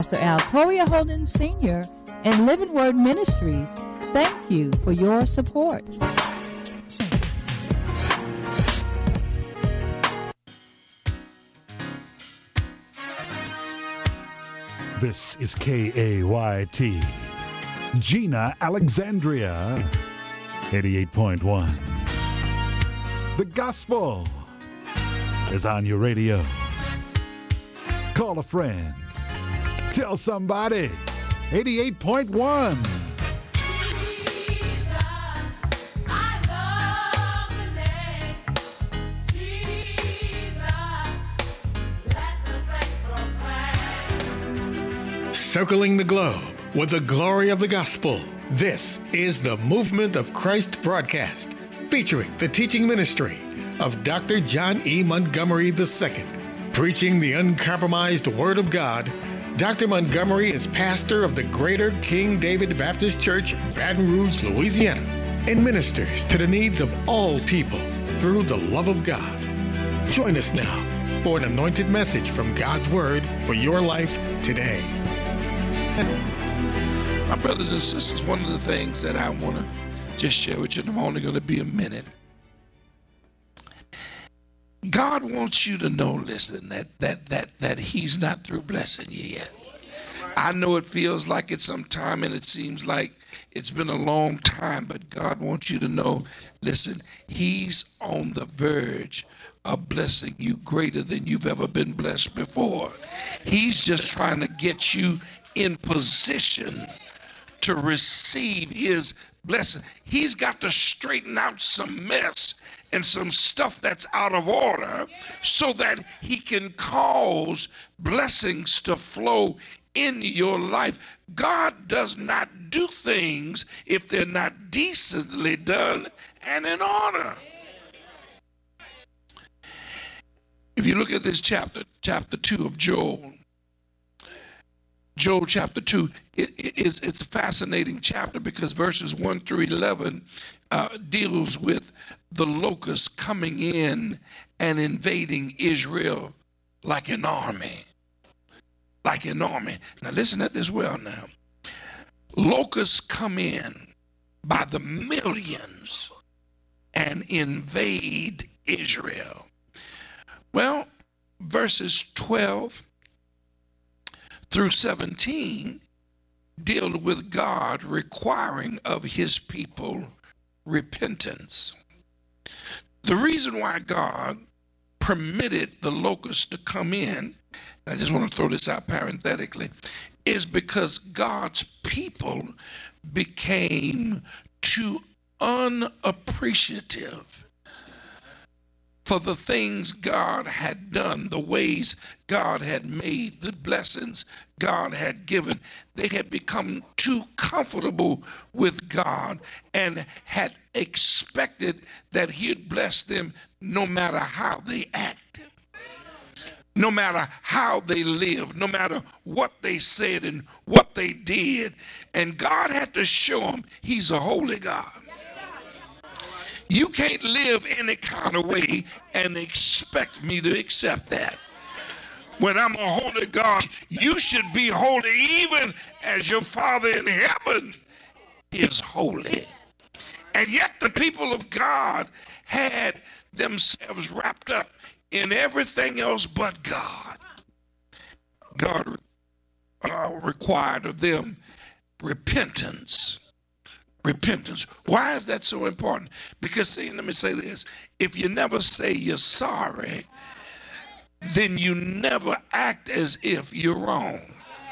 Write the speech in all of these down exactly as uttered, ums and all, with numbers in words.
Pastor Al Toria Holden Senior and Living Word Ministries, thank you for your support. This is K A Y T, Gina Alexandria, eighty-eight point one. The gospel is on your radio. Call a friend. Tell somebody. eighty-eight point one. Circling the globe with the glory of the gospel. This is the Movement of Christ broadcast, featuring the teaching ministry of Doctor John E. Montgomery the Second. Preaching the uncompromised Word of God, Doctor Montgomery is pastor of the Greater King David Baptist Church, Baton Rouge, Louisiana, and ministers to the needs of all people through the love of God. Join us now for an anointed message from God's Word for your life today. My brothers and sisters, one of the things that I want to just share with you, and I'm only going to be a minute. God wants you to know, listen, that that that that He's not through blessing you yet. I know it feels like it's some time and it seems like it's been a long time, but God wants you to know, listen, He's on the verge of blessing you greater than you've ever been blessed before. He's just trying to get you in position to receive His blessing. He's got to straighten out some mess and some stuff that's out of order so that He can cause blessings to flow in your life. God does not do things if they're not decently done and in order. If you look at this chapter, chapter two of Joel, Joel chapter two, it, it is, it's a fascinating chapter because verses one through eleven uh, deals with the locusts coming in and invading Israel like an army. Like an army. Now listen at this well now. Locusts come in by the millions and invade Israel. Well, verses twelve through seventeen deal with God requiring of His people repentance. The reason why God permitted the locusts to come in, I just want to throw this out parenthetically, is because God's people became too unappreciative for the things God had done, the ways God had made, the blessings God had given. They had become too comfortable with God and had expected that He'd bless them no matter how they acted, no matter how they lived, no matter what they said and what they did. And God had to show them He's a holy God. You can't live any kind of way and expect me to accept that. When I'm a holy God, you should be holy even as your Father in heaven is holy. And yet the people of God had themselves wrapped up in everything else but God. God uh, required of them repentance. Repentance. Why is that so important? Because, see, let me say this. If you never say you're sorry, then you never act as if you're wrong.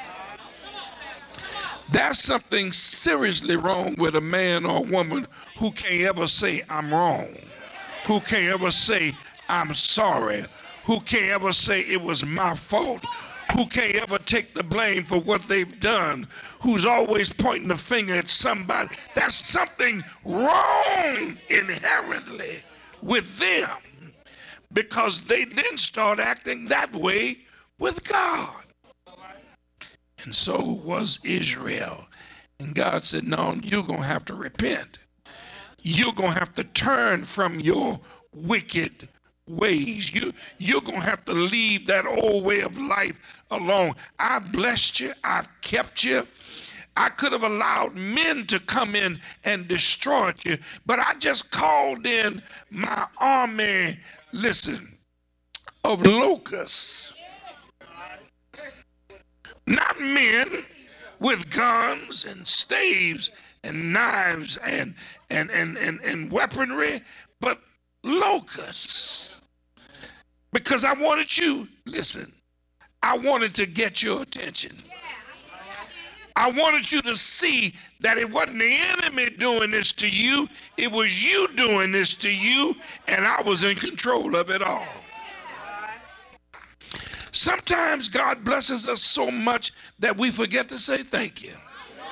There's something seriously wrong with a man or a woman who can't ever say, I'm wrong, who can't ever say, I'm sorry, who can't ever say it was my fault, who can't ever take the blame for what they've done, who's always pointing the finger at somebody. There's something wrong inherently with them because they then start acting that way with God. And so was Israel. And God said, no, you're going to have to repent. You're going to have to turn from your wicked ways. You, you're going to have to leave that old way of life alone. I've blessed you. I've kept you. I could have allowed men to come in and destroy you, but I just called in my army, listen, of locusts. Not men with guns and staves and knives and, and, and, and, and weaponry, but locusts. Because I wanted you, listen, I wanted to get your attention. I wanted you to see that it wasn't the enemy doing this to you, it was you doing this to you, and I was in control of it all. Sometimes God blesses us so much that we forget to say thank you.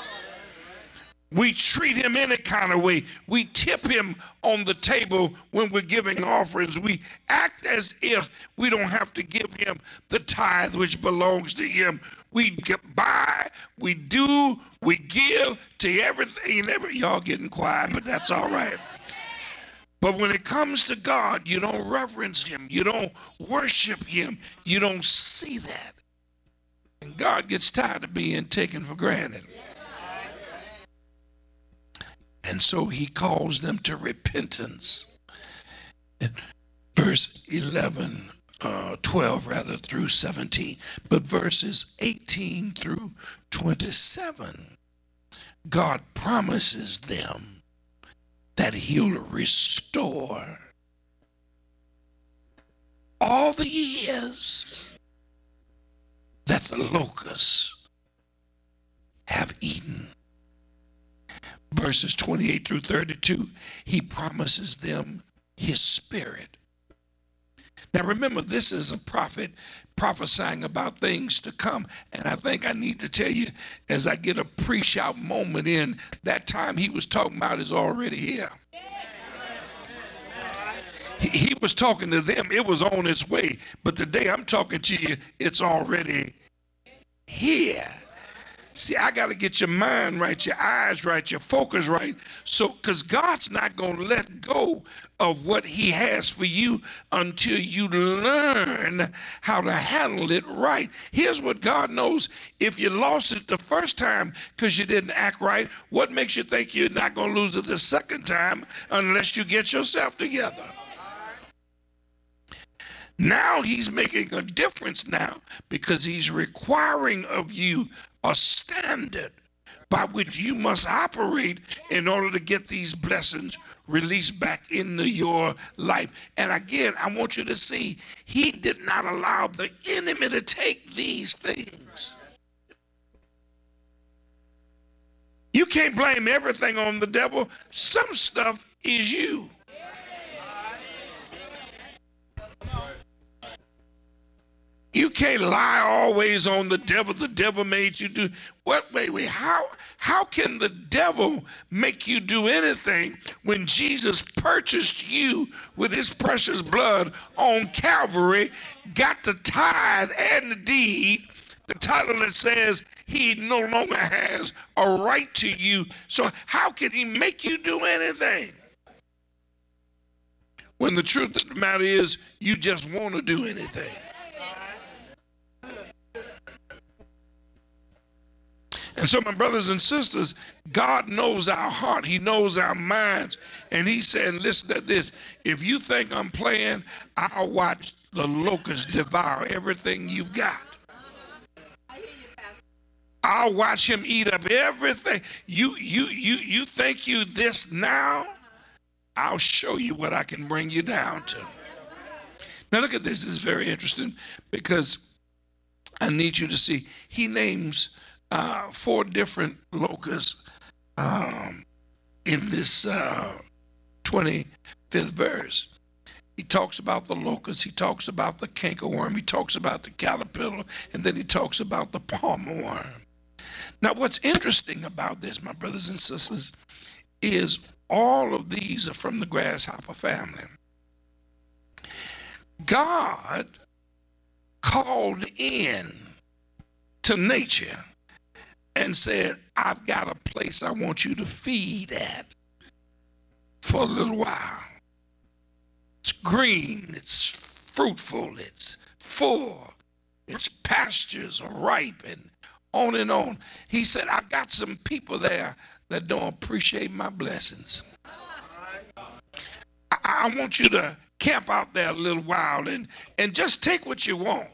We treat him any kind of way. We tip him on the table when we're giving offerings. We act as if we don't have to give him the tithe which belongs to him. We get by, we do, we give to everything and every, y'all getting quiet, but that's all right. But when it comes to God, you don't reverence him. You don't worship him. You don't see that. And God gets tired of being taken for granted. And so he calls them to repentance. Verse eleven, uh, twelve rather, through seventeen. But verses eighteen through twenty-seven, God promises them that he'll restore all the years that the locusts have eaten. Verses twenty-eight through thirty-two, he promises them his spirit. Now remember, this is a prophet prophesying about things to come. And I think I need to tell you, as I get a pre-shout moment in, that time he was talking about is already here. He, he was talking to them, it was on its way. But today I'm talking to you, it's already here. See, I got to get your mind right, your eyes right, your focus right. So, because God's not going to let go of what he has for you until you learn how to handle it right. Here's what God knows. If you lost it the first time because you didn't act right, what makes you think you're not going to lose it the second time unless you get yourself together? Now he's making a difference now because he's requiring of you a standard by which you must operate in order to get these blessings released back into your life. And again, I want you to see, he did not allow the enemy to take these things. You can't blame everything on the devil. Some stuff is you. You can't lie always on the devil. The devil made you do what? Wait, wait. How how can the devil make you do anything when Jesus purchased you with his precious blood on Calvary, got the tithe and the deed, the title that says he no longer has a right to you. So how can he make you do anything? When the truth of the matter is, you just want to do anything. And so, my brothers and sisters, God knows our heart. He knows our minds. And he's saying, listen to this. If you think I'm playing, I'll watch the locusts devour everything you've got. I'll watch him eat up everything. You, you, you, you think you this now? I'll show you what I can bring you down to. Now, look at this. This is very interesting because I need you to see. He names Uh, four different locusts um, in this uh, twenty-fifth verse. He talks about the locust, he talks about the cankerworm, he talks about the caterpillar, and then he talks about the palmer worm. Now, what's interesting about this, my brothers and sisters, is all of these are from the grasshopper family. God called in to nature and said, I've got a place I want you to feed at for a little while. It's green, it's fruitful, it's full, its pastures are ripe, and on and on. He said, I've got some people there that don't appreciate my blessings. I, I want you to camp out there a little while and, and just take what you want.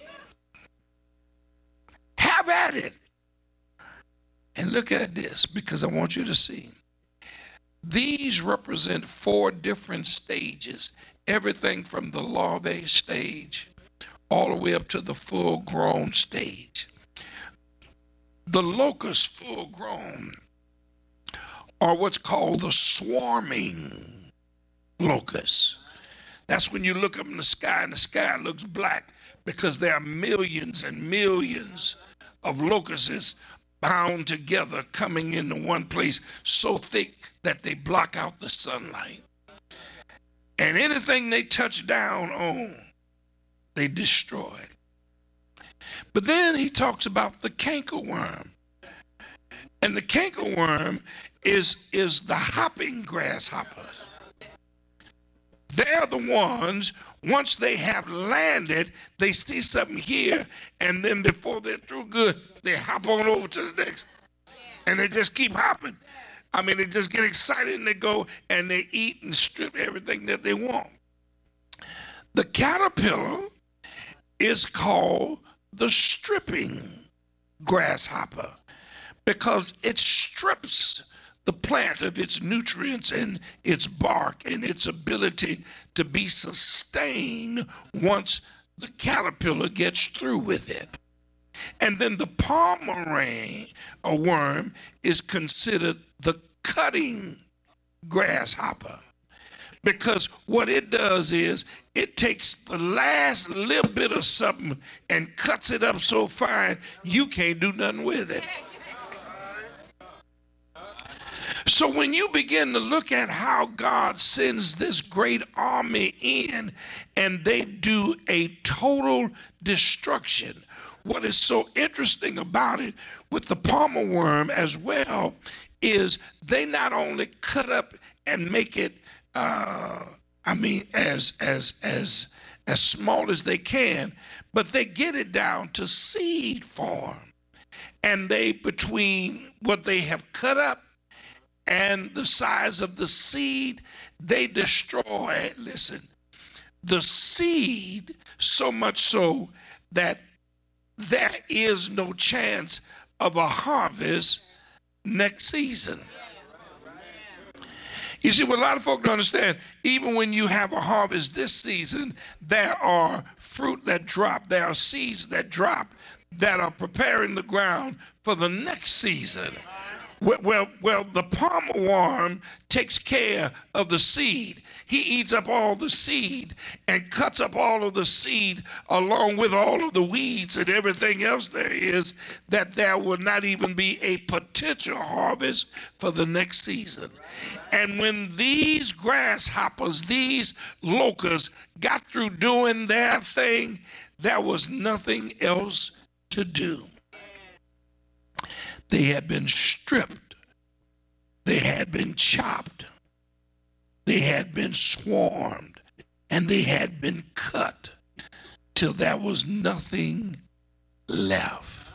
Have at it. And look at this, because I want you to see. These represent four different stages, everything from the larvae stage all the way up to the full-grown stage. The locusts, full-grown, are what's called the swarming locusts. That's when you look up in the sky and the sky looks black because there are millions and millions of locusts bound together coming into one place so thick that they block out the sunlight. And anything they touch down on, they destroy it. But then he talks about the cankerworm. And the cankerworm is, is the hopping grasshopper. They're the ones, once they have landed, they see something here, and then before they're through good, they hop on over to the next. And they just keep hopping. I mean, they just get excited and they go and they eat and strip everything that they want. The caterpillar is called the stripping grasshopper because it strips the plant of its nutrients and its bark and its ability to be sustained once the caterpillar gets through with it. And then the pomeranian, a worm, is considered the cutting grasshopper because what it does is it takes the last little bit of something and cuts it up so fine you can't do nothing with it. So when you begin to look at how God sends this great army in and they do a total destruction, what is so interesting about it with the palmer worm as well is they not only cut up and make it, uh, I mean, as as as as small as they can, but they get it down to seed form, and they between what they have cut up and the size of the seed, they destroy, listen, the seed so much so that there is no chance of a harvest next season. You see, what a lot of folk don't understand, even when you have a harvest this season, there are fruit that drop, there are seeds that drop that are preparing the ground for the next season. Well, well, well, the palmer worm takes care of the seed. He eats up all the seed and cuts up all of the seed along with all of the weeds and everything else there is, that there will not even be a potential harvest for the next season. And when these grasshoppers, these locusts got through doing their thing, there was nothing else to do. They had been stripped. They had been chopped. They had been swarmed. And they had been cut till there was nothing left.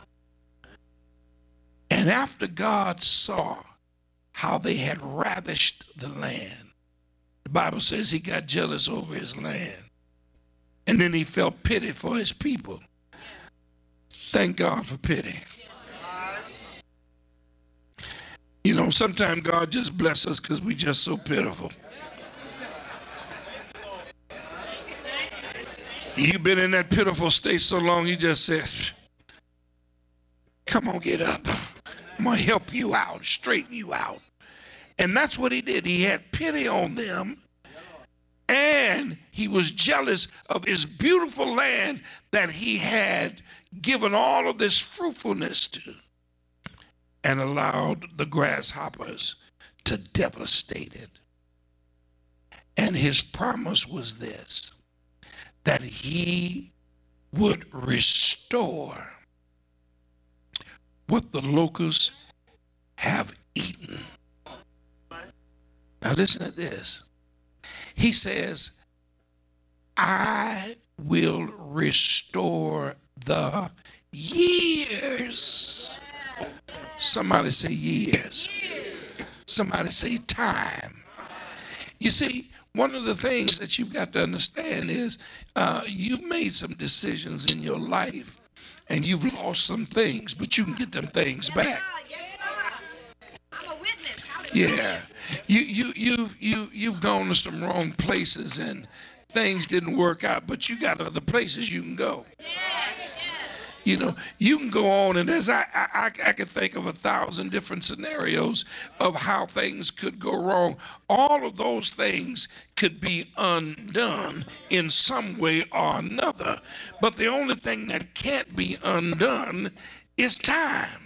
And after God saw how they had ravished the land, the Bible says he got jealous over his land. And then he felt pity for his people. Thank God for pity. You know, sometimes God just bless us because we just so pitiful. You've been in that pitiful state so long, he just said, come on, get up. I'm going to help you out, straighten you out. And that's what he did. He had pity on them, and he was jealous of his beautiful land that he had given all of this fruitfulness to, and allowed the grasshoppers to devastate it. And his promise was this, that he would restore what the locusts have eaten. Now listen to this. He says I will restore the years. Somebody say years. Somebody say time. You see, one of the things that you've got to understand is uh, you've made some decisions in your life and you've lost some things, but you can get them things back. Yeah, you you you you you've gone to some wrong places and things didn't work out, but you got other places you can go. You know, you can go on, and as I, I, I could think of a thousand different scenarios of how things could go wrong. All of those things could be undone in some way or another. But the only thing that can't be undone is time.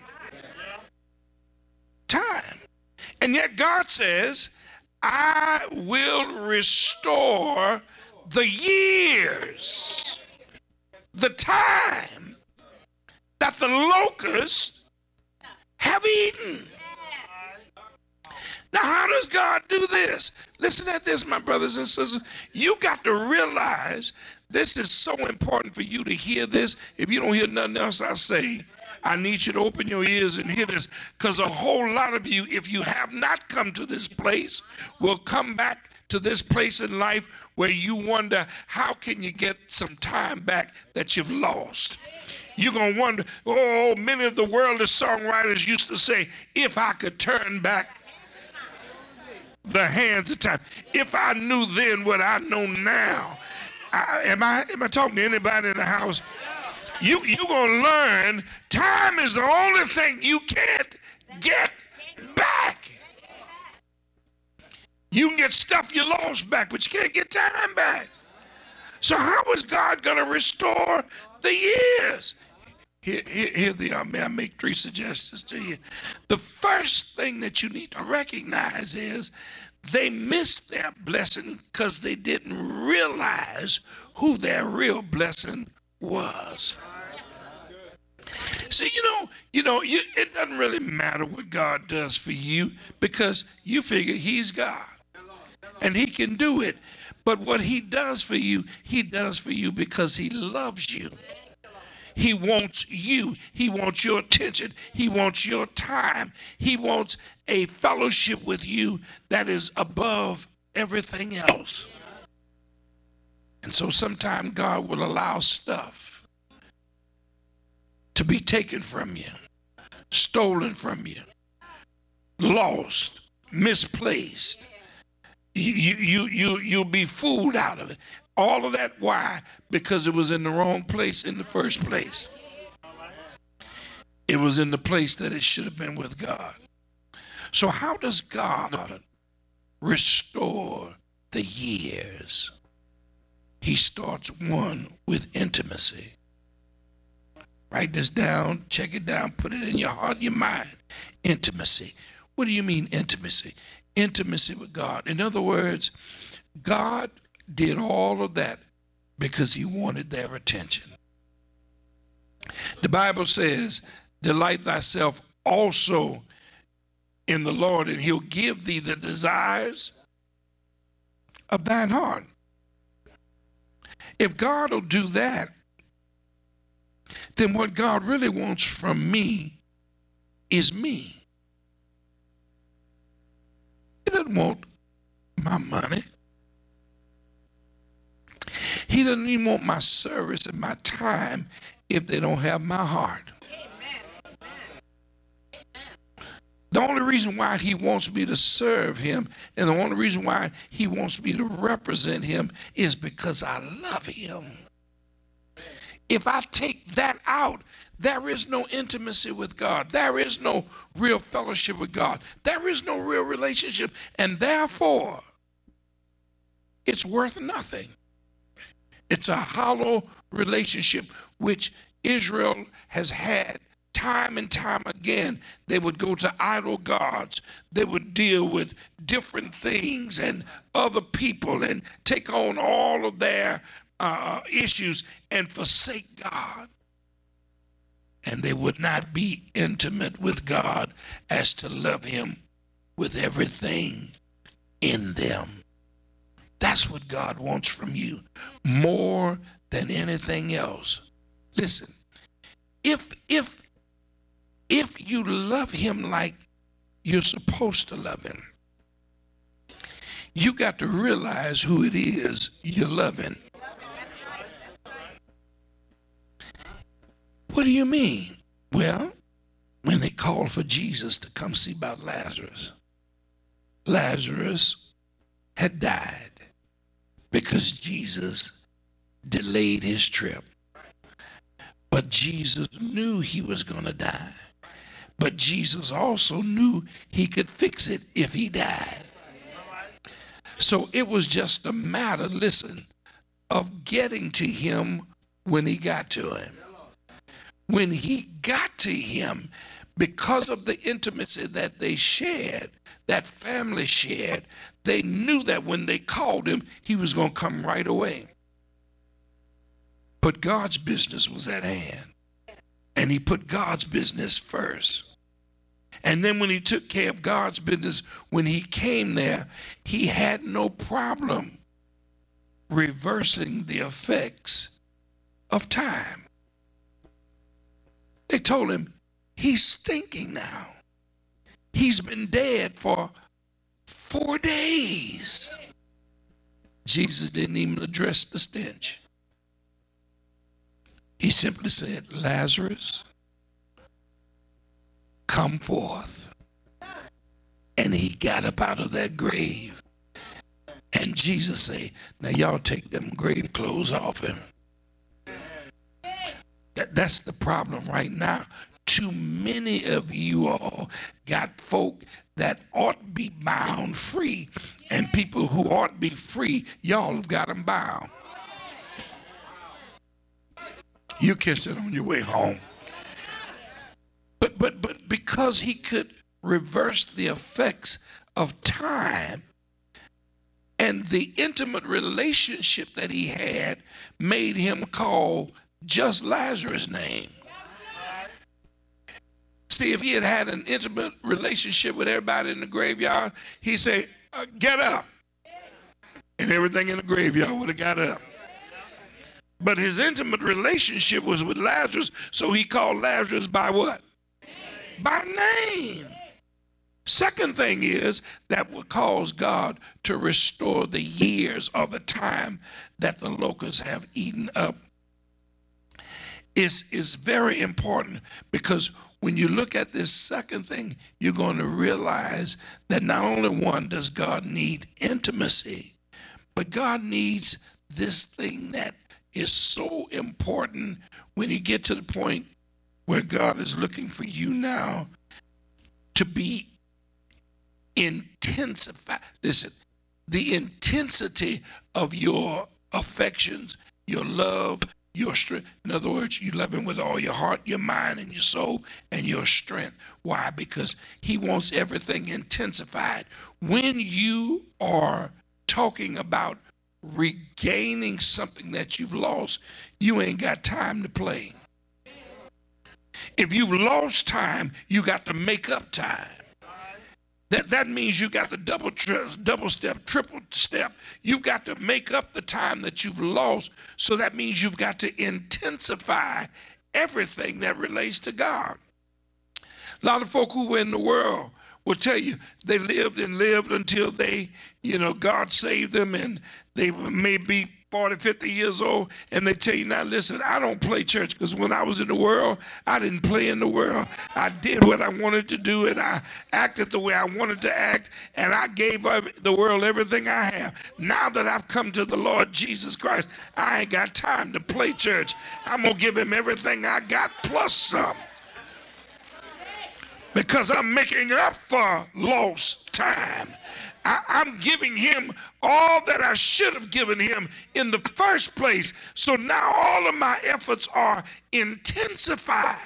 Time. And yet God says, I will restore the years, the time that the locusts have eaten. Now, how does God do this? Listen at this, my brothers and sisters. You got to realize this is so important for you to hear this. If you don't hear nothing else I say, I need you to open your ears and hear this, because a whole lot of you, if you have not come to this place, will come back to this place in life where you wonder, how can you get some time back that you've lost? You're going to wonder, oh, many of the worldly songwriters used to say, if I could turn back the hands of time, if I knew then what I know now. I, am I am I talking to anybody in the house? You, you're going to learn time is the only thing you can't get back. You can get stuff you lost back, but you can't get time back. So how is God going to restore the years? Here, here, here they are. May I make three suggestions to you? The first thing that you need to recognize is they missed their blessing because they didn't realize who their real blessing was. See, you know, you know, you, it doesn't really matter what God does for you because you figure he's God and he can do it. But what he does for you, he does for you because he loves you. He wants you. He wants your attention. He wants your time. He wants a fellowship with you that is above everything else. And so sometimes God will allow stuff to be taken from you, stolen from you, lost, misplaced. You, you, you, you, you'll be fooled out of it. All of that, why? Because it was in the wrong place in the first place. It was in the place that it should have been with God. So how does God restore the years? He starts, one, with intimacy. Write this down, check it down, put it in your heart and your mind. Intimacy. What do you mean intimacy? Intimacy with God. In other words, God did all of that because he wanted their attention. The Bible says, delight thyself also in the Lord, and he'll give thee the desires of thine heart. If God will do that, then what God really wants from me is me. He doesn't want my money. He doesn't even want my service and my time if they don't have my heart. The only reason why he wants me to serve him and the only reason why he wants me to represent him is because I love him. If I take that out, there is no intimacy with God. There is no real fellowship with God. There is no real relationship. And therefore, it's worth nothing. It's a hollow relationship which Israel has had time and time again. They would go to idol gods. They would deal with different things and other people and take on all of their uh, issues and forsake God. And they would not be intimate with God as to love him with everything in them. That's what God wants from you more than anything else. Listen, if if if you love him like you're supposed to love him, you got to realize who it is you're loving. What do you mean? Well, when they called for Jesus to come see about Lazarus, Lazarus had died because Jesus delayed his trip. But Jesus knew he was going to die. But Jesus also knew he could fix it if he died. So it was just a matter, listen, of getting to him when he got to him. When he got to him, because of the intimacy that they shared, that family shared, they knew that when they called him, he was going to come right away. But God's business was at hand, and he put God's business first. And then when he took care of God's business, when he came there, he had no problem reversing the effects of time. They told him, he's stinking now. He's been dead for four days. Jesus didn't even address the stench. He simply said, Lazarus, come forth. And he got up out of that grave. And Jesus said, now y'all take them grave clothes off him. That, that's the problem right now. Too many of you all got folk that ought to be bound free. And people who ought to be free, y'all have got them bound. You catch it on your way home. But but but because he could reverse the effects of time, and the intimate relationship that he had made him call just Lazarus' name. See, if he had had an intimate relationship with everybody in the graveyard, he'd say, uh, get up. And everything in the graveyard would have got up. But his intimate relationship was with Lazarus, so he called Lazarus by what? By name. Second thing is that would cause God to restore the years or the time that the locusts have eaten up. Is is very important, because when you look at this second thing, you're going to realize that not only one does God need intimacy, but God needs this thing that is so important when you get to the point where God is looking for you now to be intensified. Listen, the intensity of your affections, your love, your strength. In other words, you love him with all your heart, your mind, and your soul, and your strength. Why? Because he wants everything intensified. When you are talking about regaining something that you've lost, you ain't got time to play. If you've lost time, you got to make up time. That, that means you got the double, tri- double step, triple step. You've got to make up the time that you've lost. So that means you've got to intensify everything that relates to God. A lot of folk who were in the world will tell you they lived and lived until they, you know, God saved them, and they may be forty, fifty years old, and they tell you, now listen, I don't play church, because when I was in the world, I didn't play in the world. I did what I wanted to do, and I acted the way I wanted to act, and I gave the world everything I have. Now that I've come to the Lord Jesus Christ, I ain't got time to play church. I'm going to give him everything I got plus some, because I'm making up for lost time. I, I'm giving him all that I should have given him in the first place. So now all of my efforts are intensified.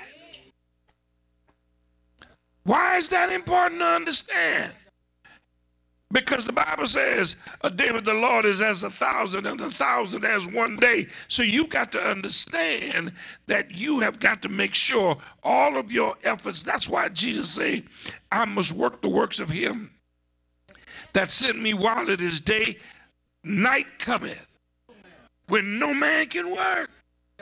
Why is that important to understand? Because the Bible says a day with the Lord is as a thousand, and a thousand as one day. So you got to understand that you have got to make sure all of your efforts. That's why Jesus said, I must work the works of him that sent me while it is day. night cometh when no man can work.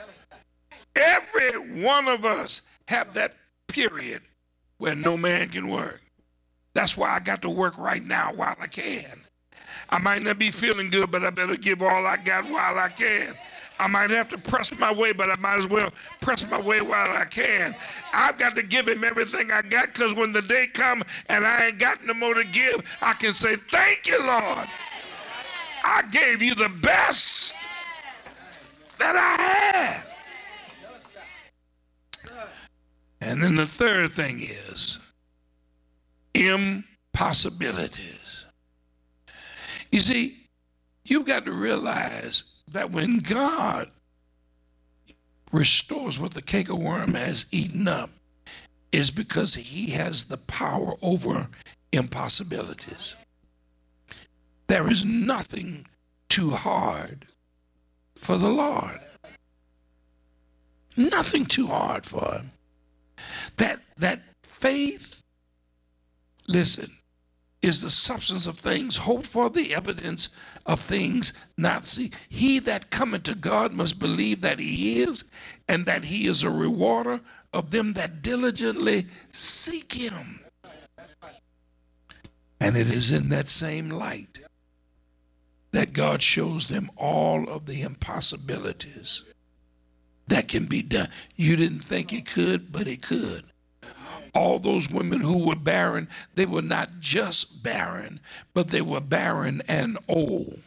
Every one of us have that period where no man can work. That's why I got to work right now while I can. I might not be feeling good, but I better give all I got while I can. I might have to press my way, but I might as well press my way while I can. I've got to give him everything I got, because when the day comes and I ain't got no more to give, I can say, thank you, Lord. I gave you the best that I had. And then the third thing is impossibilities. You see, you've got to realize that when God restores what the cankerworm has eaten up, is because he has the power over impossibilities. There is nothing too hard for the Lord. Nothing too hard for him. That, that faith, listen, is the substance of things hoped for, the evidence of things not seen. He that cometh to God must believe that he is, and that he is a rewarder of them that diligently seek him. And it is in that same light that God shows them all of the impossibilities that can be done. You didn't think it could, but it could. All those women who were barren, they were not just barren, but they were barren and old.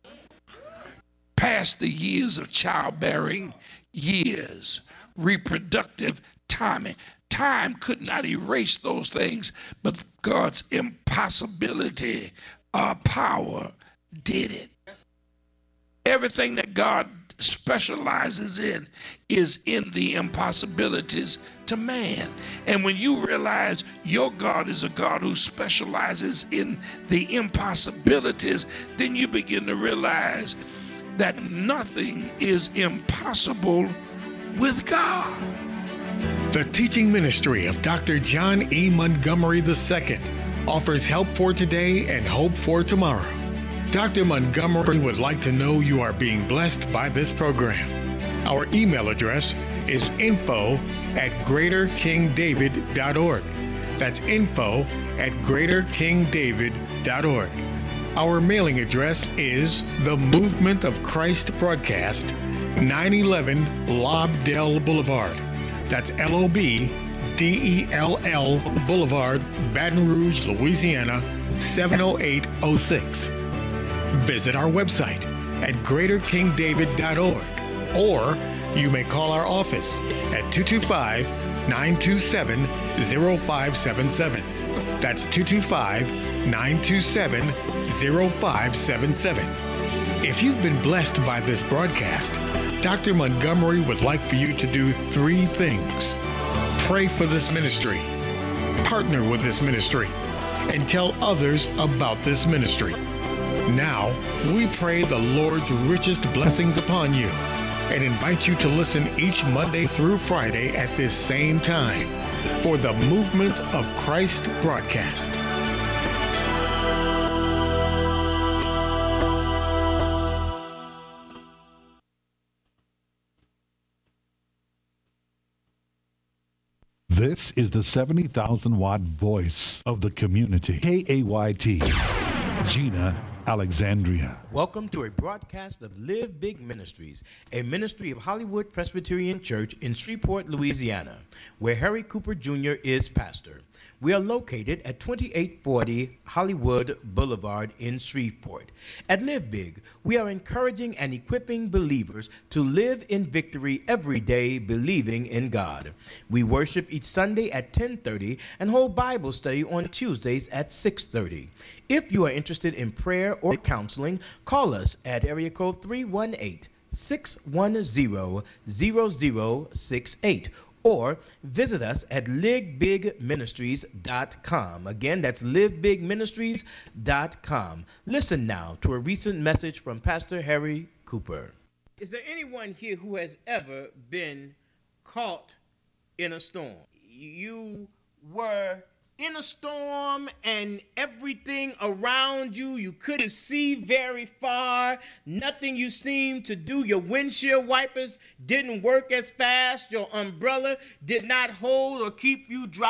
Past the years of childbearing years, reproductive timing. Time could not erase those things, but God's impossibility uh, power did it. Everything that God specializes in is in the impossibilities to man. And when you realize your God is a God who specializes in the impossibilities, then you begin to realize that nothing is impossible with God. The teaching ministry of Doctor John E. Montgomery the Second offers help for today and hope for tomorrow. Doctor Montgomery would like to know you are being blessed by this program. Our email address is info at greater king david dot org. That's info at greater king david dot org. Our mailing address is The Movement of Christ Broadcast, nine eleven Lobdell Boulevard. That's L O B D E L L Boulevard, Baton Rouge, Louisiana, seven oh eight oh six. Visit our website at greater king david dot org, or you may call our office at two two five, nine two seven, zero five seven seven. That's two two five, nine two seven, zero five seven seven. If you've been blessed by this broadcast, Doctor Montgomery would like for you to do three things. Pray for this ministry, partner with this ministry, and tell others about this ministry. Now, we pray the Lord's richest blessings upon you and invite you to listen each Monday through Friday at this same time for the Movement of Christ broadcast. This is the seventy thousand watt voice of the community. K A Y T, Gina Alexandria. Welcome to a broadcast of Live Big Ministries, a ministry of Hollywood Presbyterian Church in Shreveport, Louisiana, where Harry Cooper Junior is pastor. We are located at twenty-eight forty Hollywood Boulevard in Shreveport. At Live Big, we are encouraging and equipping believers to live in victory every day, believing in God. We worship each Sunday at ten thirty and hold Bible study on Tuesdays at six thirty. If you are interested in prayer or counseling, call us at area code three one eight, six one zero, zero zero six eight. Or visit us at live big ministries dot com. Again, that's live big ministries dot com. Listen now to a recent message from Pastor Harry Cooper. Is there anyone here who has ever been caught in a storm? You were in a storm and everything around you, you couldn't see very far, nothing you seemed to do, your windshield wipers didn't work as fast, your umbrella did not hold or keep you dry.